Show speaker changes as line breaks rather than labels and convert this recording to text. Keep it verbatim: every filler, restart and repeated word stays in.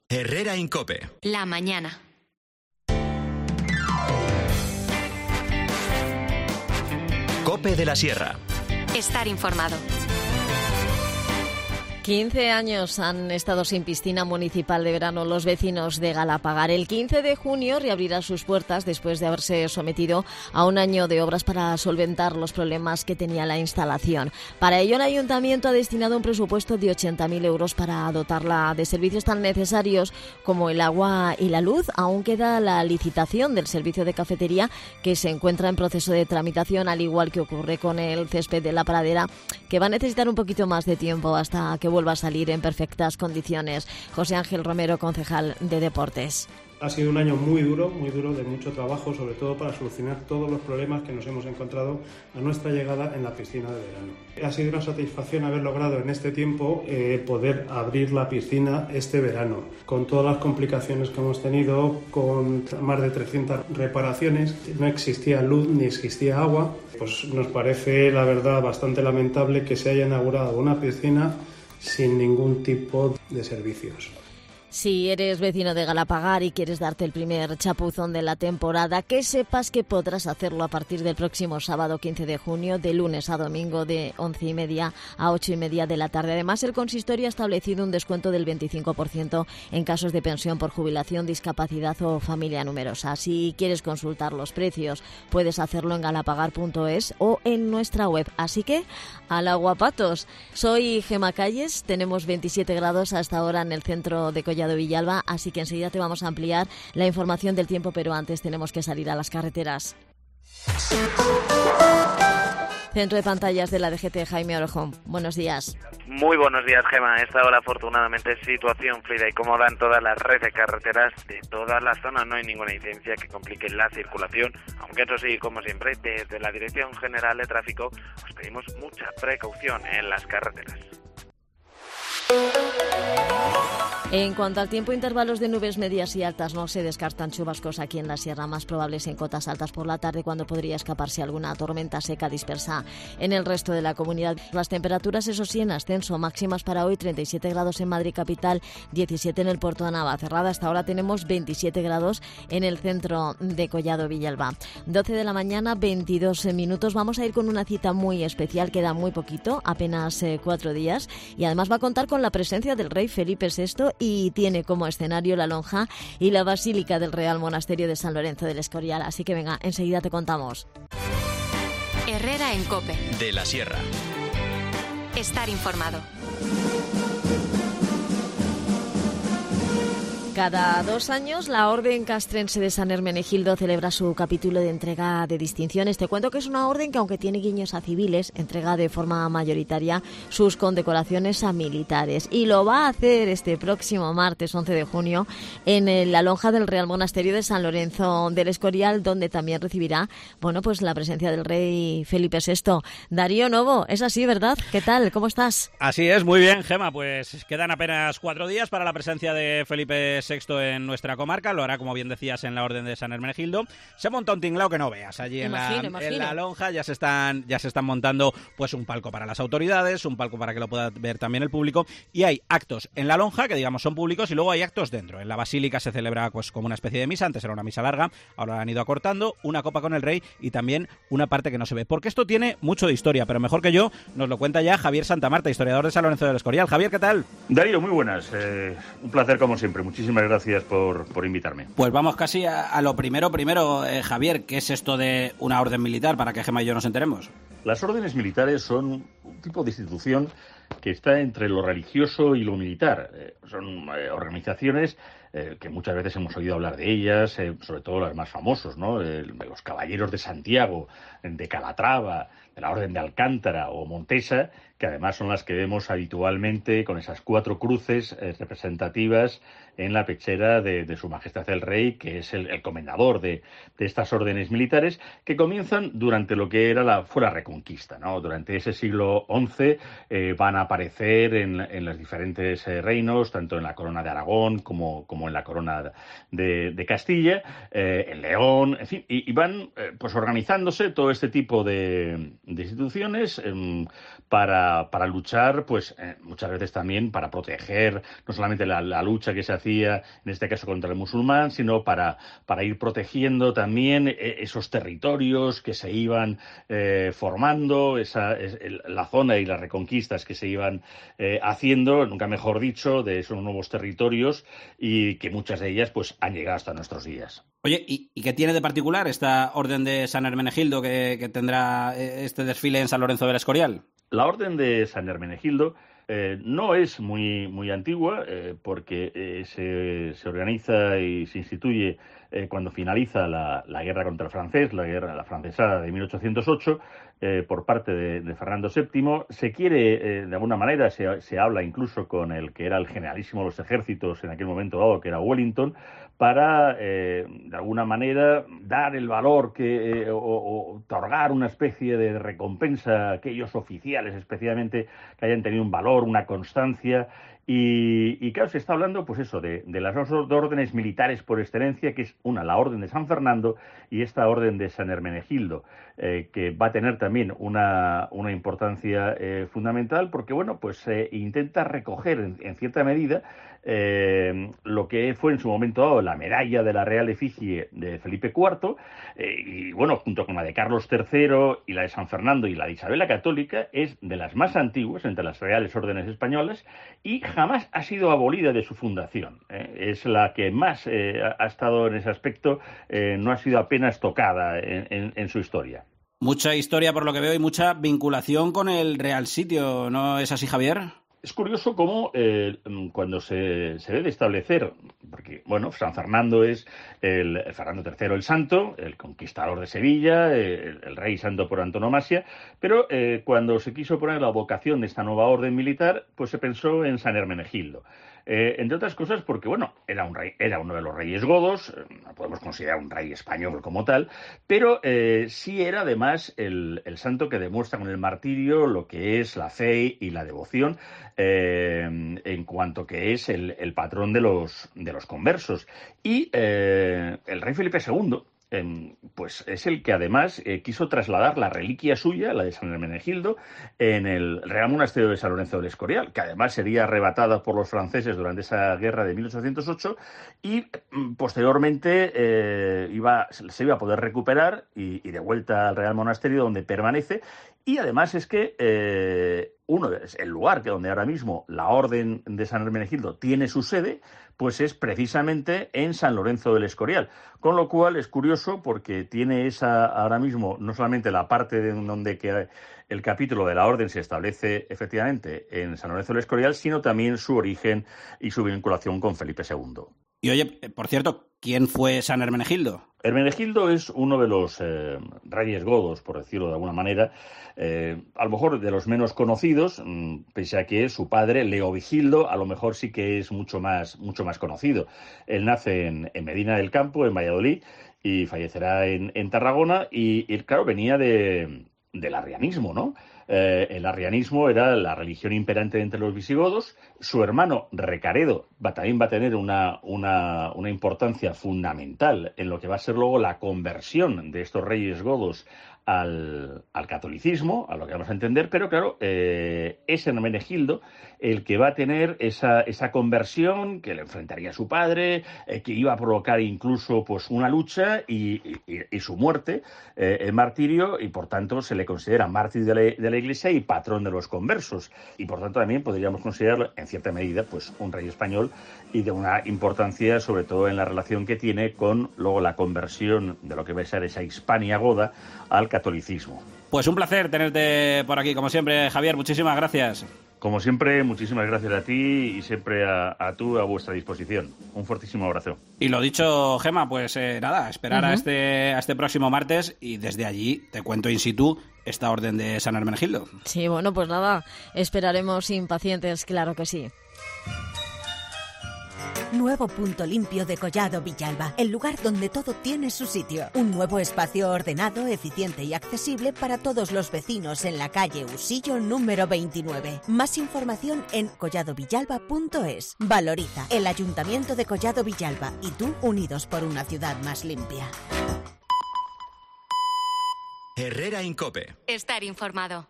Herrera en COPE.
La mañana.
COPE de la Sierra.
Estar informado.
quince años han estado sin piscina municipal de verano los vecinos de Galapagar. El quince de junio reabrirá sus puertas después de haberse sometido a un año de obras para solventar los problemas que tenía la instalación. Para ello, el ayuntamiento ha destinado un presupuesto de ochenta mil euros para dotarla de servicios tan necesarios como el agua y la luz. Aún queda la licitación del servicio de cafetería, que se encuentra en proceso de tramitación, al igual que ocurre con el césped de la pradera, que va a necesitar un poquito más de tiempo hasta que vuelva a salir en perfectas condiciones. José Ángel Romero, concejal de Deportes.
Ha sido un año muy duro, muy duro, de mucho trabajo, sobre todo para solucionar todos los problemas que nos hemos encontrado a nuestra llegada en la piscina de verano. Ha sido una satisfacción haber logrado en este tiempo eh, poder abrir la piscina este verano, con todas las complicaciones que hemos tenido, con más de trescientas reparaciones. No existía luz ni existía agua. Pues nos parece, la verdad, bastante lamentable que se haya inaugurado una piscina sin ningún tipo de servicios.
Si eres vecino de Galapagar y quieres darte el primer chapuzón de la temporada, que sepas que podrás hacerlo a partir del próximo sábado quince de junio, de lunes a domingo, de once y media a ocho y media de la tarde. Además, el consistorio ha establecido un descuento del veinticinco por ciento en casos de pensión por jubilación, discapacidad o familia numerosa. Si quieres consultar los precios, puedes hacerlo en galapagar punto es o en nuestra web. Así que, al agua patos. Soy Gema Calles, tenemos veintisiete grados hasta ahora en el centro de Collado Villalba, así que enseguida te vamos a ampliar la información del tiempo, pero antes tenemos que salir a las carreteras. Centro de pantallas de la D G T, Jaime Orejón. Buenos días.
Muy buenos días, Gema. A esta hora, afortunadamente, situación fluida y cómoda en toda la red de carreteras de toda la zona. No hay ninguna incidencia que complique la circulación, aunque eso sí, como siempre, desde la Dirección General de Tráfico os pedimos mucha precaución en las carreteras.
En cuanto al tiempo, intervalos de nubes medias y altas, no se descartan chubascos aquí en la sierra, más probables en cotas altas por la tarde, cuando podría escaparse alguna tormenta seca dispersa en el resto de la comunidad. Las temperaturas, eso sí, en ascenso, máximas para hoy: treinta y siete grados en Madrid capital, diecisiete en el puerto de Navacerrada. Hasta ahora tenemos veintisiete grados en el centro de Collado Villalba. doce de la mañana, veintidós minutos. Vamos a ir con una cita muy especial, queda muy poquito, apenas eh, cuatro días, y además va a contar con la presencia del rey Felipe sexto y tiene como escenario la lonja y la basílica del Real Monasterio de San Lorenzo del Escorial. Así que venga, enseguida te contamos.
Herrera en COPE.
De la Sierra.
Estar informado.
Cada dos años, la Orden Castrense de San Hermenegildo celebra su capítulo de entrega de distinciones. Te cuento que es una orden que, aunque tiene guiños a civiles, entrega de forma mayoritaria sus condecoraciones a militares. Y lo va a hacer este próximo martes once de junio en la lonja del Real Monasterio de San Lorenzo del Escorial, donde también recibirá, bueno, pues la presencia del rey Felipe sexto. Darío Novo, es así, ¿verdad? ¿Qué tal? ¿Cómo estás?
Así es, muy bien, Gema. Pues quedan apenas cuatro días para la presencia de Felipe sexto en nuestra comarca. Lo hará, como bien decías, en la Orden de San Hermenegildo. Se ha montado un tinglao que no veas allí en, imagino, la, imagino. en la lonja. Ya se están ya se están montando pues un palco para las autoridades, un palco para que lo pueda ver también el público, y hay actos en la lonja que, digamos, son públicos, y luego hay actos dentro. En la basílica se celebra pues como una especie de misa. Antes era una misa larga, ahora la han ido acortando, una copa con el rey y también una parte que no se ve, porque esto tiene mucho de historia, pero mejor que yo nos lo cuenta ya Javier Santamarta, historiador de San Lorenzo del Escorial. Javier, ¿qué tal?
Darío, muy buenas. Eh, un placer como siempre. Muchísimas gracias por, por invitarme.
Pues vamos casi a, a lo primero, primero, eh, Javier, ¿qué es esto de una orden militar, para que Gemma y yo nos enteremos?
Las órdenes militares son un tipo de institución que está entre lo religioso y lo militar. Eh, son eh, organizaciones eh, que muchas veces hemos oído hablar de ellas, eh, sobre todo los más famosos, ¿no? Eh, los Caballeros de Santiago, de Calatrava, de la Orden de Alcántara o Montesa, que además son las que vemos habitualmente con esas cuatro cruces eh, representativas en la pechera de, de Su Majestad el Rey, que es el, el comendador de, de estas órdenes militares, que comienzan durante lo que era la fue la Reconquista, ¿no? Durante ese siglo once eh, van a aparecer en, en los diferentes eh, reinos, tanto en la corona de Aragón como, como en la corona de, de Castilla, eh, en León, en fin, y, y van eh, pues organizándose todo este tipo de, de instituciones eh, para, para luchar, pues eh, muchas veces también para proteger no solamente la, la lucha que se hacía, en este caso contra el musulmán, sino para, para ir protegiendo también eh, esos territorios que se iban eh, formando, esa, es, el, la zona y las reconquistas que se iban eh, haciendo, nunca mejor dicho, de esos nuevos territorios y que muchas de ellas pues han llegado hasta nuestros días.
Oye, ¿y, y qué tiene de particular esta Orden de San Hermenegildo que, que tendrá este desfile en San Lorenzo del Escorial?
La Orden de San Hermenegildo eh, no es muy, muy antigua eh, porque eh, se, se organiza y se instituye eh, cuando finaliza la, la guerra contra el francés, la guerra la francesada de mil ochocientos ocho, eh, por parte de, de Fernando séptimo. Se quiere, eh, de alguna manera, se, se habla incluso con el que era el generalísimo de los ejércitos en aquel momento dado, que era Wellington, para, eh, de alguna manera, dar el valor que, eh, o, o otorgar una especie de recompensa a aquellos oficiales, especialmente, que hayan tenido un valor, una constancia. Y, y claro, se está hablando, pues eso, de, de las dos órdenes militares por excelencia, que es una, la Orden de San Fernando, y esta Orden de San Hermenegildo, eh, que va a tener también una, una importancia eh, fundamental, porque, bueno, pues eh, intenta recoger, en, en cierta medida, eh, lo que fue en su momento dado la medalla de la Real Efigie de Felipe cuarto, eh, y, bueno, junto con la de Carlos tercero y la de San Fernando y la de Isabel la Católica, es de las más antiguas entre las reales órdenes españolas, y jamás ha sido abolida de su fundación. ¿eh? Es la que más eh, ha estado en ese aspecto, eh, no ha sido apenas tocada en, en, en su historia.
Mucha historia por lo que veo y mucha vinculación con el Real Sitio, ¿no es así, Javier?
Es curioso cómo eh, cuando se, se debe establecer, porque, bueno, San Fernando es el, el Fernando tercero el Santo, el conquistador de Sevilla, el, el rey santo por antonomasia, pero eh, cuando se quiso poner la vocación de esta nueva orden militar, pues se pensó en San Hermenegildo. Eh, entre otras cosas porque, bueno, era un rey, era uno de los reyes godos, no podemos considerar un rey español como tal, pero eh, sí era además el, el santo que demuestra con el martirio lo que es la fe y la devoción, eh, en cuanto que es el, el patrón de los, de los conversos. Y eh, el rey Felipe segundo, Eh, pues es el que además eh, quiso trasladar la reliquia suya, la de San Hermenegildo, en el Real Monasterio de San Lorenzo del Escorial, que además sería arrebatada por los franceses durante esa guerra de mil ochocientos ocho y mm, posteriormente eh, iba, se iba a poder recuperar y, y de vuelta al Real Monasterio, donde permanece. Y además es que eh, uno es el lugar que donde ahora mismo la Orden de San Hermenegildo tiene su sede, pues es precisamente en San Lorenzo del Escorial. Con lo cual es curioso porque tiene esa ahora mismo no solamente la parte de donde que el capítulo de la Orden se establece efectivamente en San Lorenzo del Escorial, sino también su origen y su vinculación con Felipe segundo.
Y oye, por cierto, ¿quién fue San Hermenegildo?
Hermenegildo es uno de los eh, reyes godos, por decirlo de alguna manera, eh, a lo mejor de los menos conocidos, mmm, pese a que su padre, Leovigildo, a lo mejor sí que es mucho más, mucho más conocido. Él nace en, en Medina del Campo, en Valladolid, y fallecerá en, en Tarragona, y, y claro, venía de, del arrianismo, ¿no? Eh, el arrianismo era la religión imperante entre los visigodos. Su hermano Recaredo va, también va a tener una, una, una importancia fundamental en lo que va a ser luego la conversión de estos reyes godos al, al catolicismo, a lo que vamos a entender, pero claro, eh, es Hermenegildo el que va a tener esa, esa conversión que le enfrentaría a su padre, eh, que iba a provocar incluso pues una lucha y, y, y su muerte, eh, el martirio, y por tanto se le considera mártir de la, de la Iglesia y patrón de los conversos, y por tanto también podríamos considerarlo en cierta medida pues un rey español y de una importancia sobre todo en la relación que tiene con luego la conversión de lo que va a ser esa Hispania goda al catolicismo.
Pues un placer tenerte por aquí, como siempre, Javier, muchísimas gracias.
Como siempre, muchísimas gracias a ti y siempre a, a tú a vuestra disposición. Un fortísimo abrazo.
Y lo dicho, Gema, pues eh, nada, esperar uh-huh. a este a este próximo martes y desde allí te cuento in situ esta orden de San Hermenegildo.
Sí, bueno, pues nada, esperaremos impacientes, claro que sí.
Nuevo punto limpio de Collado Villalba, el lugar donde todo tiene su sitio. Un nuevo espacio ordenado, eficiente y accesible para todos los vecinos en la calle Usillo número veintinueve. Más información en collado villalba punto es. Valoriza el Ayuntamiento de Collado Villalba y tú, unidos por una ciudad más limpia.
Herrera en COPE.
Estar informado.